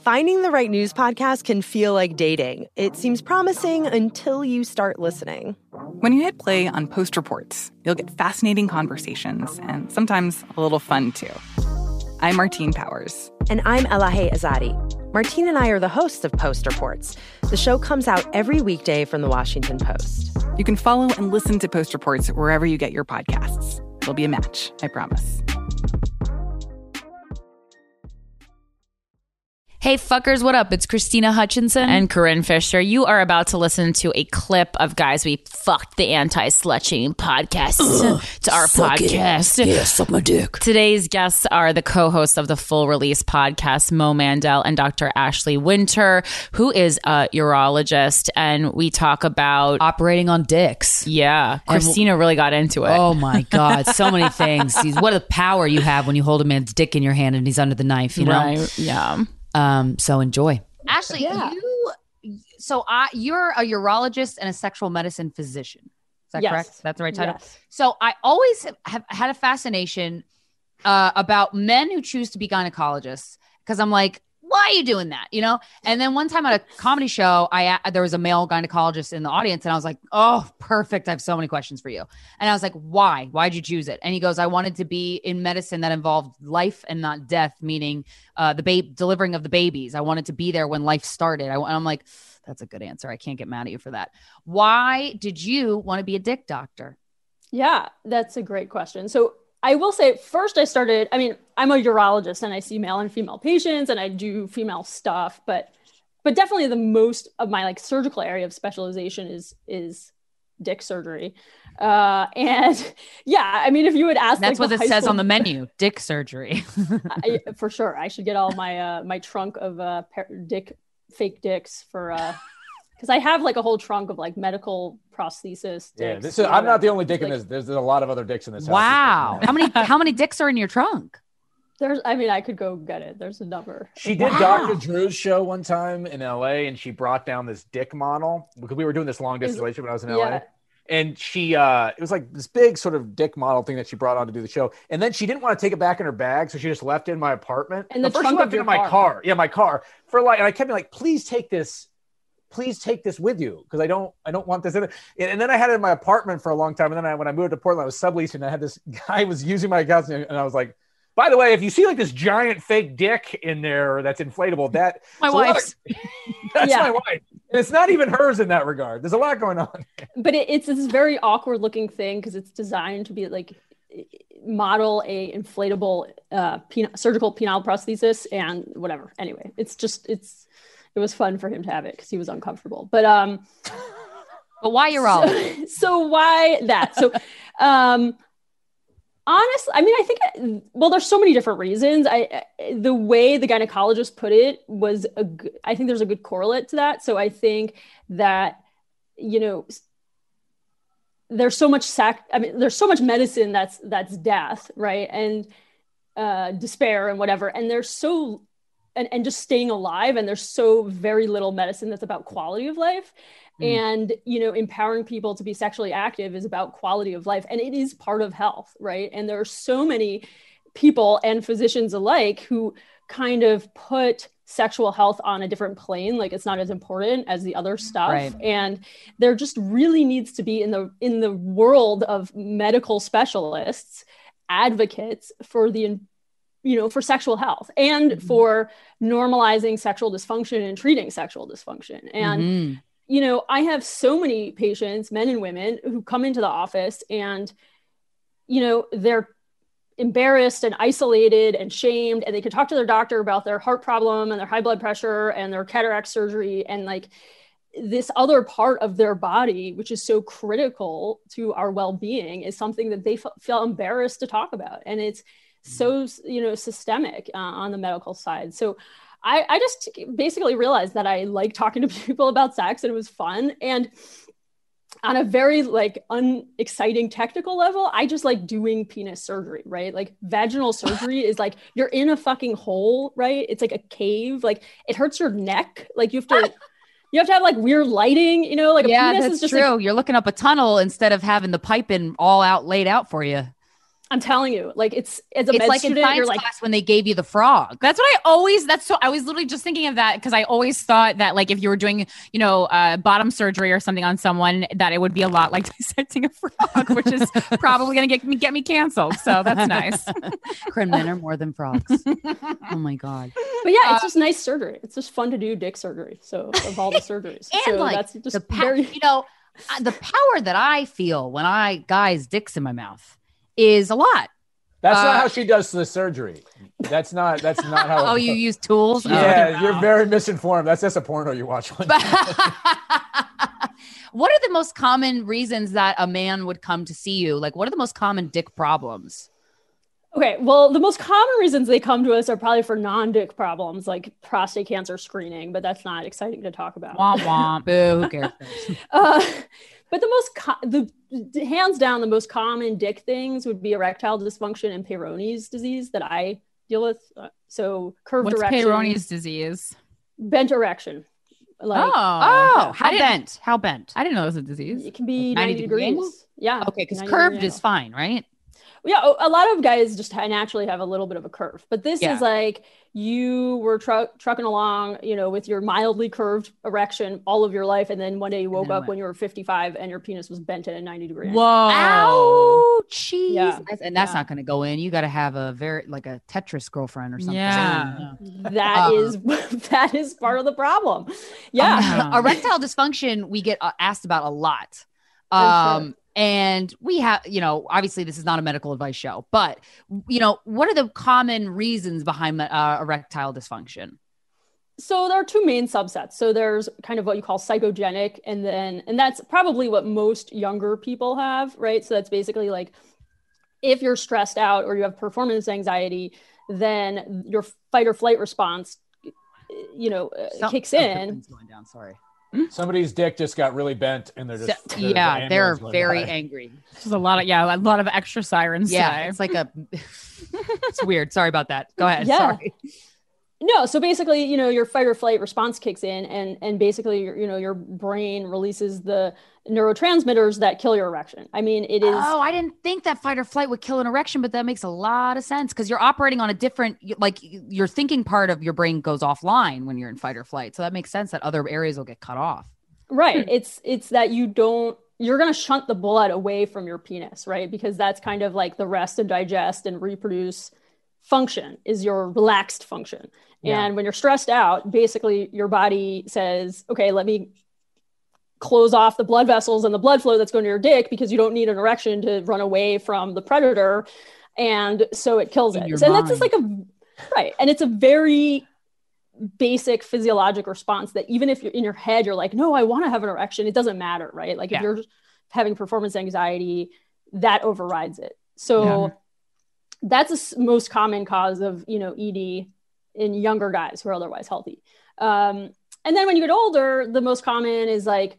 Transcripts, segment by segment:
Finding the right news podcast can feel like dating. It seems promising until you start listening. When you hit play on Post Reports, you'll get fascinating conversations and sometimes a little fun, too. I'm Martine Powers. And I'm Elahe Azadi. Martine and I are the hosts of Post Reports. The show comes out every weekday from the Washington Post. You can follow and listen to Post Reports wherever you get your podcasts. It'll be a match, I promise. Hey fuckers, what up? It's Christina Hutchinson and Corinne Fisher. You are about to listen to a clip of Guys We Fucked, the Anti-Slut-Shaming Podcast. It's our podcast. Yeah, suck my dick. Today's guests are the co-hosts of the Full Release podcast, Mo Mandel and Dr. Ashley Winter, who is a urologist, and we talk about operating on dicks. Yeah, Christina really got into it. Oh my God, so many things. What a power you have when you hold a man's dick in your hand and he's under the knife, you know? Right, yeah. So enjoy. Ashley, you're a urologist and a sexual medicine physician. Is that correct? That's the right title? Yes. So I always have had a fascination about men who choose to be gynecologists, because I'm like, why are you doing that? You know? And then one time at a comedy show, there was a male gynecologist in the audience, and I was like, oh, perfect. I have so many questions for you. And I was like, why? Why'd you choose it? And he goes, I wanted to be in medicine that involved life and not death, meaning delivering of the babies. I wanted to be there when life started. And I'm like, that's a good answer. I can't get mad at you for that. Why did you want to be a dick doctor? Yeah, that's a great question. So I will say, first I'm a urologist and I see male and female patients and I do female stuff, but definitely the most of my like surgical area of specialization is dick surgery. And yeah, I mean, if you would ask, that's like, what it says on the menu, dick surgery. For sure. I should get all my, my trunk of fake dicks for, because I have like a whole trunk of like medical prosthesis dicks. Yeah, I'm not the only dick in this. There's a lot of other dicks in this house. Wow. How many dicks are in your trunk? I could go get it. There's a number. She did Dr. Drew's show one time in LA, and she brought down this dick model because we were doing this long distance relationship when I was in LA. And she, it was like this big sort of dick model thing that she brought on to do the show. And then she didn't want to take it back in her bag. So she just left it in my apartment. And the first trunk she left of it your in my car. Yeah, my car for like, and I kept being like, please take this with you, because I don't want this in it. And then I had it in my apartment for a long time. And then when I moved to Portland, I was subleasing, and I had this guy was using my house, and I was like, by the way, if you see like this giant fake dick in there that's inflatable, that's my wife. And it's not even hers in that regard. There's a lot going on. But it's this very awkward looking thing because it's designed to be like model a inflatable surgical penile prosthesis and whatever. Anyway, it was fun for him to have it because he was uncomfortable. But why urology? So why that? So honestly, I mean, I think, there's so many different reasons. The way the gynecologist put it was I think there's a good correlate to that. So I think that, you know, there's so much there's so much medicine that's death, right? And despair and whatever. And there's so, and just staying alive. And there's so very little medicine that's about quality of life. And, you know, empowering people to be sexually active is about quality of life, and it is part of health, right? And there are so many people and physicians alike who kind of put sexual health on a different plane, like it's not as important as the other stuff. Right. And there just really needs to be in the world of medical specialists, advocates for for sexual health and for normalizing sexual dysfunction and treating sexual dysfunction. And you know, I have so many patients, men and women, who come into the office and, you know, they're embarrassed and isolated and shamed, and they can talk to their doctor about their heart problem and their high blood pressure and their cataract surgery and like this other part of their body, which is so critical to our well-being, is something that they feel embarrassed to talk about. And it's so, you know, systemic on the medical side. So I just basically realized that I like talking to people about sex, and it was fun. And on a very like unexciting technical level, I just like doing penis surgery, right? Like vaginal surgery is like, you're in a fucking hole, right? It's like a cave, like it hurts your neck. Like you have to have like weird lighting, you know, like a penis that's is just true. like, you're looking up a tunnel instead of having the pipe in all out laid out for you. I'm telling you, like it's as a It's med like in student, science you're like, class when they gave you the frog. That's what I was literally just thinking of that because I always thought that like if you were doing, bottom surgery or something on someone, that it would be a lot like dissecting a frog, which is probably going to get me canceled. So that's nice. Corinne, men are more than frogs. Oh my God. but yeah, it's just nice surgery. It's just fun to do dick surgery. So of all the surgeries, And so like that's just the very. the power that I feel when guys' dicks in my mouth is a lot. That's not how she does the surgery. That's not how. Oh, you use tools? Yeah, you're very misinformed. That's just a porno you watch one. What are the most common reasons that a man would come to see you? Like, what are the most common dick problems? Okay, well, the most common reasons they come to us are probably for non-dick problems, like prostate cancer screening, but that's not exciting to talk about. Womp womp. Boo, who cares? But the hands down, the most common dick things would be erectile dysfunction and Peyronie's disease that I deal with. So curved What's erection, Peyronie's disease? bent erection. Like How bent? How bent? I didn't know it was a disease. it can be 90 90 degree degrees. angle? Yeah. Okay, because 90 curved degree is angle. fine, right? Yeah, a lot of guys just naturally have a little bit of a curve, but this Yeah. is like you were trucking along, with your mildly curved erection all of your life, and then one day you woke then up what? when you were 55 and your penis was bent at a 90-degree angle. Whoa. Ouchie. Yeah. That's Yeah. not going to go in. You got to have a a Tetris girlfriend or something. Yeah. That is part of the problem. Yeah. Erectile dysfunction we get asked about a lot. sure. And we have, obviously this is not a medical advice show, but what are the common reasons behind erectile dysfunction? So there are two main subsets. So there's kind of what you call psychogenic, and that's probably what most younger people have, right? So that's basically like if you're stressed out or you have performance anxiety, then your fight or flight response, kicks in. Something's going down. Sorry. Somebody's dick just got really bent, and they're just They're ambulance going very by. angry. There's a lot of extra sirens Yeah, today. it's like it's weird. Sorry about that. Go ahead. Yeah. Sorry. No, so basically, your fight or flight response kicks in, and basically, your brain releases the neurotransmitters that kill your erection. I mean, it is. Oh, I didn't think that fight or flight would kill an erection, but that makes a lot of sense because you're operating on a different, like your thinking part of your brain goes offline when you're in fight or flight. So that makes sense that other areas will get cut off. Right. It's that you're going to shunt the blood away from your penis, right? Because that's kind of like the rest and digest and reproduce function is your relaxed function. Yeah. And when you're stressed out, basically your body says, okay, let me close off the blood vessels and the blood flow that's going to your dick because you don't need an erection to run away from the predator. And so it kills it. your So that's just mind. right. And it's a very basic physiologic response that even if you're in your head, you're like, no, I want to have an erection. It doesn't matter, right? Like if you're having performance anxiety, that overrides it. So that's the most common cause of, ED in younger guys who are otherwise healthy. And then when you get older, the most common is like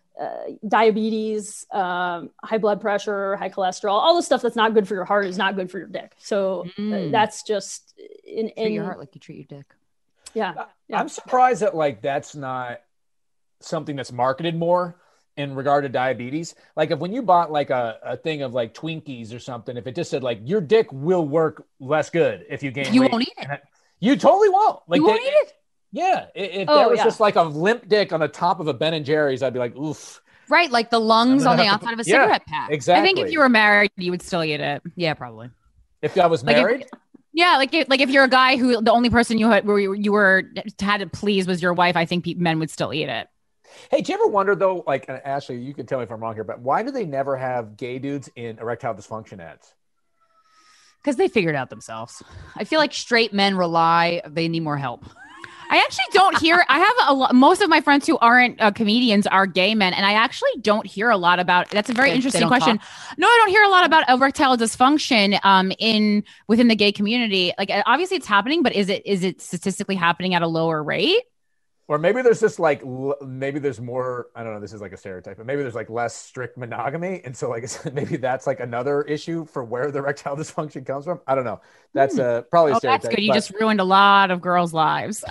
diabetes, high blood pressure, high cholesterol, all the stuff that's not good for your heart is not good for your dick. So that's just Treat your heart like you treat your dick. Yeah. I'm surprised that that's not something that's marketed more in regard to diabetes. Like if when you bought like a thing of like Twinkies or something, if it just said like your dick will work less good if you gain weight. You won't eat it. You totally won't. Like You won't eat it. Yeah. If there was just like a limp dick on the top of a Ben and Jerry's, I'd be like, oof. Right. Like the lungs on the outside of a cigarette pack. Exactly. I think if you were married, you would still eat it. Yeah, probably. If I was married. Yeah, like if you're a guy who the only person you had had to please was your wife, I think men would still eat it. Hey, do you ever wonder though, like, and Ashley, you can tell me if I'm wrong here, but why do they never have gay dudes in erectile dysfunction ads? Because they figured it out themselves. I feel like straight men they need more help. I actually don't hear. I have most of my friends who aren't comedians are gay men, and I actually don't hear a lot about. That's a very interesting question. No, I don't hear a lot about erectile dysfunction within the gay community. Like, obviously, it's happening, but is it statistically happening at a lower rate? Or maybe there's just like, maybe there's more, I don't know, this is like a stereotype, but maybe there's like less strict monogamy. And so like, maybe that's like another issue for where the erectile dysfunction comes from. I don't know. That's probably a stereotype. That's good. You just ruined a lot of girls' lives.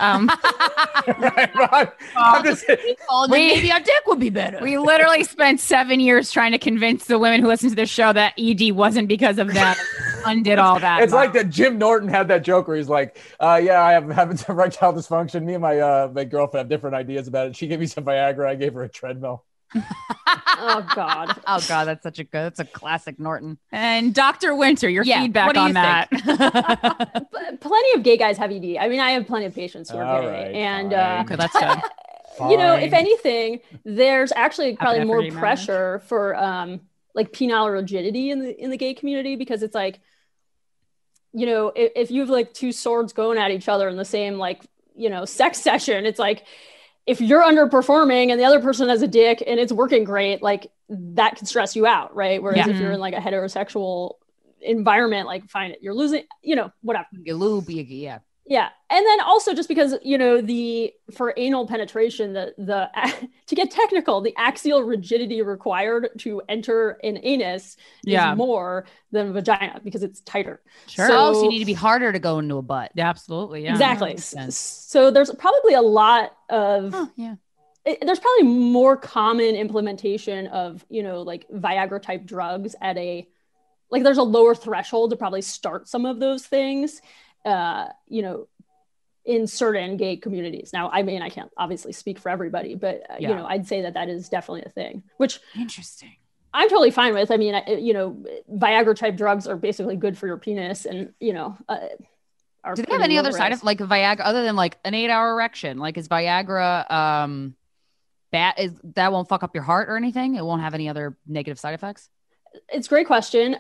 Right, I'm just, Maybe our dick would be better. We literally spent 7 years trying to convince the women who listen to this show that ED wasn't because of them. undid all that. It's like that Jim Norton had that joke where he's like, yeah, I have having some erectile dysfunction. Me and my girlfriend have different ideas about it. She gave me some Viagra. I gave her a treadmill. Oh God. That's a classic Norton. And Dr. Winter, your feedback on that. Plenty of gay guys have ED. I mean, I have plenty of patients who are gay. Right, and okay, that's good. You know, if anything, there's actually probably more Epinephrine pressure for like penile rigidity in the gay community, because it's like, you know, if you have like two swords going at each other in the same, like, you know, sex session, it's like, if you're underperforming and the other person has a dick and it's working great, like that can stress you out, right? Whereas if you're in like a heterosexual environment, like fine, you're losing, you know, whatever. Yeah. Yeah. And then also just because, you know, for anal penetration, the to get technical, the axial rigidity required to enter an anus is more than vagina because it's tighter. Sure. So you need to be harder to go into a butt. Yeah, absolutely. Yeah. Exactly. So there's probably a lot of, there's probably more common implementation of, you know, like Viagra type drugs at there's a lower threshold to probably start some of those things. You know, in certain gay communities. Now, I mean, I can't obviously speak for everybody, but you know, I'd say that is definitely a thing, which interesting. I'm totally fine with. I mean, you know, Viagra type drugs are basically good for your penis, and you know, do they have any other side of like Viagra other than like an 8-hour erection? Like, is Viagra bad? That won't fuck up your heart or anything? It won't have any other negative side effects? It's a great question.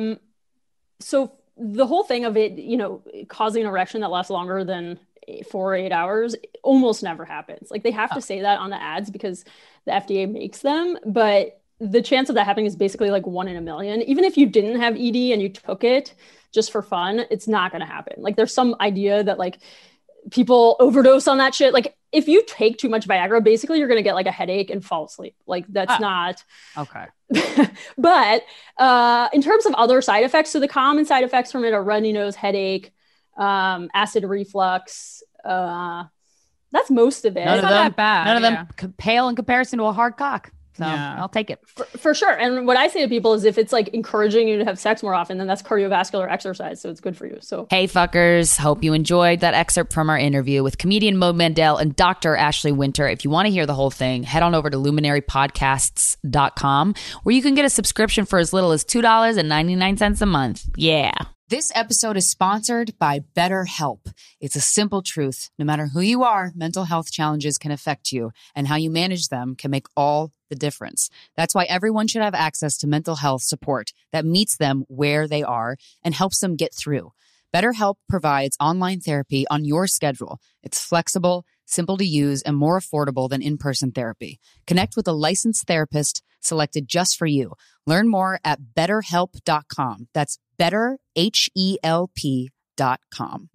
So the whole thing of it, you know, causing an erection that lasts longer than 4 or 8 hours almost never happens. Like they have to say that on the ads because the FDA makes them, but the chance of that happening is basically like 1 in a million. Even if you didn't have ED and you took it just for fun, it's not going to happen. Like there's some idea that like people overdose on that shit. Like if you take too much Viagra, basically you're going to get like a headache and fall asleep. Like that's not okay. But in terms of other side effects, so the common side effects from it are runny nose, headache, acid reflux. That's most of it. None of them that bad. None of them pale in comparison to a hard cock. So I'll take it. For sure. And what I say to people is if it's like encouraging you to have sex more often, then that's cardiovascular exercise. So it's good for you. So, hey, fuckers. Hope you enjoyed that excerpt from our interview with comedian Mo Mandel and Dr. Ashley Winter. If you want to hear the whole thing, head on over to luminarypodcasts.com where you can get a subscription for as little as $2.99 a month. Yeah. This episode is sponsored by BetterHelp. It's a simple truth. No matter who you are, mental health challenges can affect you, and how you manage them can make all the difference. That's why everyone should have access to mental health support that meets them where they are and helps them get through. BetterHelp provides online therapy on your schedule. It's flexible, simple to use, and more affordable than in-person therapy. Connect with a licensed therapist selected just for you. Learn more at BetterHelp.com. That's BetterHelp.com.